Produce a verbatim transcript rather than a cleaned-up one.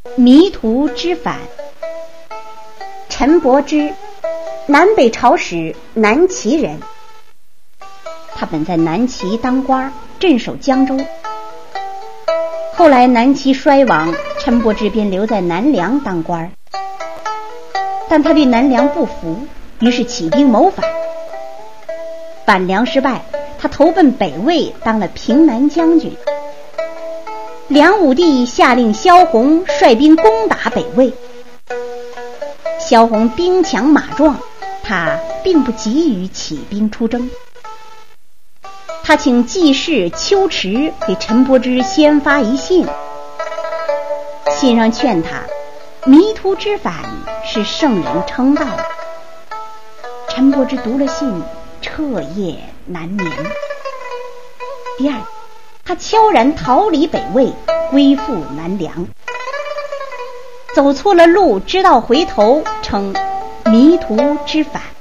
迷途知返。陈伯之，南北朝时南齐人，他本在南齐当官，镇守江州。后来南齐衰亡，陈伯之便留在南梁当官，但他对南梁不服，于是起兵谋反。反梁失败，他投奔北魏，当了平南将军。梁武帝下令萧红率兵攻打北魏。萧红兵强马壮，他并不急于起兵出征。他请记事秋池给陈伯之先发一信，信上劝他迷途知返是圣人称道。陈伯之读了信，彻夜难眠。第二，他悄然逃离北魏，归附南梁。走错了路，知道回头，称迷途知返。